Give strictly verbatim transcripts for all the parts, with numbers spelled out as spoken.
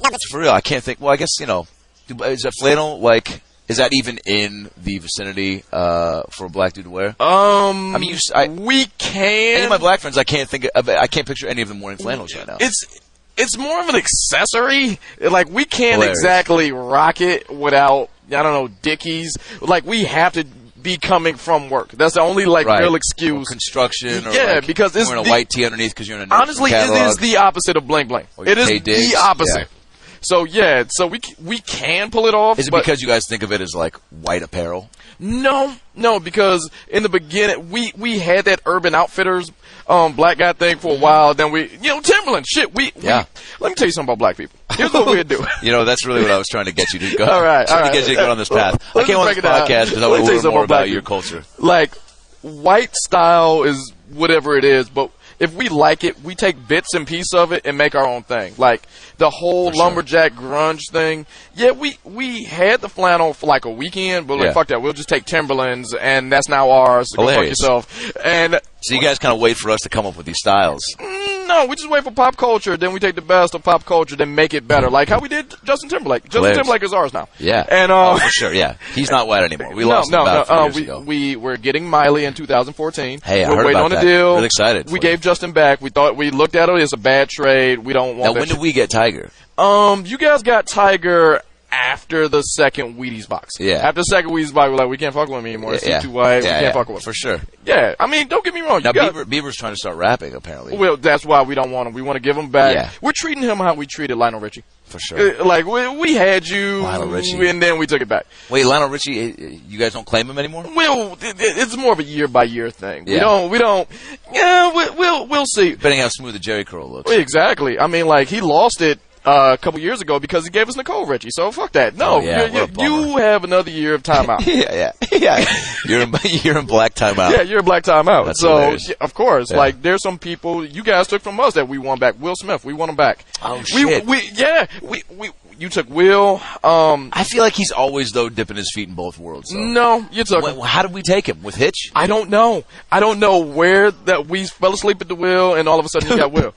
For real, I can't think. Well, I guess, you know, is that flannel, like, is that even in the vicinity uh, for a black dude to wear? Um, I mean, you, I, we can. Any of my black friends, I can't think of, I can't picture any of them wearing flannels right now. It's it's more of an accessory. Like, we can't Hilarious. exactly rock it without, I don't know, Dickies. Like, we have to be coming from work. That's the only, like, right. real excuse. Or construction, or yeah, like because it's wearing a the, white tee underneath because you're in a honestly, it catalog. is the opposite of bling bling. Or It is Tay Diggs. the opposite. Yeah. So yeah, so we we can pull it off. Is it but because you guys think of it as like white apparel? No, no, because in the beginning we we had that Urban Outfitters um black guy thing for a while. Then we, you know, Timberland shit. We, Yeah. we let me tell you something about black people. Here's what we'd do. You know, that's really what I was trying to get you to go. All right, trying all to get right. you to go on this path. Let's I came on break this it down. podcast because I Let want me to tell you learn something more about about black your people. culture. Like, white style is whatever it is, but if we like it, we take bits and pieces of it and make our own thing. Like the whole For sure. lumberjack grunge thing. Yeah, we we had the flannel for like a weekend, but like Yeah. fuck that, we'll just take Timberlands and that's now ours. So go fuck Hilarious. yourself. And So you guys kind of wait for us to come up with these styles. mm, no, we just wait for pop culture. Then we take the best of pop culture, then make it better. Like how we did Justin Timberlake. Justin Hilarious. Timberlake is ours now. Yeah. And uh, oh, for sure, yeah. He's not white anymore. We no, lost no, him about no. a few Uh, years we, ago. we we're getting Miley in two thousand fourteen. Hey, I we're heard waiting about on the that. deal. Really excited We for gave you. Justin back. We thought we looked at it. It's a bad trade. We don't want Now, that when shit. did we get Tiger? Um, you guys got Tiger after the second Wheaties box. Yeah. After the second Wheaties box, we're like, we can't fuck with him anymore. It's yeah. too white. Yeah, we can't yeah. fuck with him. For sure. Yeah. I mean, don't get me wrong. Now, You got, Bieber, Bieber's trying to start rapping, apparently. well, that's why we don't want him. We want to give him back. Yeah. We're treating him how we treated Lionel Richie. For sure. Uh, Like, we, we had you, Lionel Richie. and then we took it back. Wait, Lionel Richie, eh, you guys don't claim him anymore? Well, it, it's more of a year by year thing. We Yeah. don't, we don't, yeah, we, we'll, we'll see. Depending how smooth the Jerry curl looks. Exactly. I mean, like, he lost it uh, a couple years ago because he gave us Nicole Richie. So fuck that. No, Oh, yeah, you, what a bummer. you have another year of timeout. yeah, yeah, yeah. You're in, you're in black timeout. Yeah, you're a black timeout. That's so, hilarious. yeah, of course, Yeah. like, there's some people you guys took from us that we want back. Will Smith, we want him back. Oh, we, shit. We, yeah, we, we, you took Will. Um, I feel like he's always, though, dipping his feet in both worlds. Though. no, you took him. Wh- how did we take him? With Hitch? I don't know. I don't know where that we fell asleep at the wheel and all of a sudden you got Will.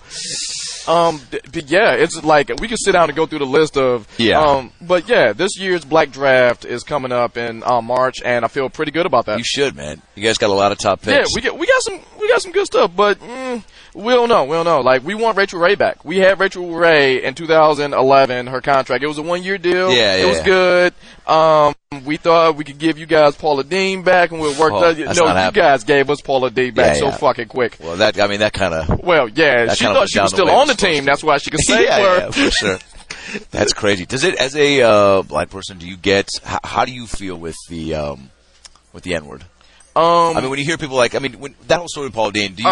Um, th- th- yeah, it's like we could sit down and go through the list of. Yeah. Um, but yeah, this year's Black Draft is coming up in uh, March, and I feel pretty good about that. You should, man. You guys got a lot of top Yeah, picks. we get we got some we got some good stuff, but mm, we don't know. We don't know. Like we want Rachel Ray back. We had Rachel Ray in two thousand eleven. Her contract. It was a one year deal. Yeah, yeah, It was yeah. good. Um, we thought we could give you guys Paula Dean back, and we'll work. Oh, that. that's No, not you happening. guys gave us Paula Dean back Yeah, so yeah. fucking quick. Well, that I mean, that kind of. Well, yeah, That she kinda thought went she was down the still way on it the was supposed team. to. That's why she could save yeah, her. yeah, for sure. That's crazy. Does it, as a uh, black person, do you get? How, how do you feel with the um, with the N word? Um, I mean, when you hear people like, I mean, when, that whole story with Paul Dean, do you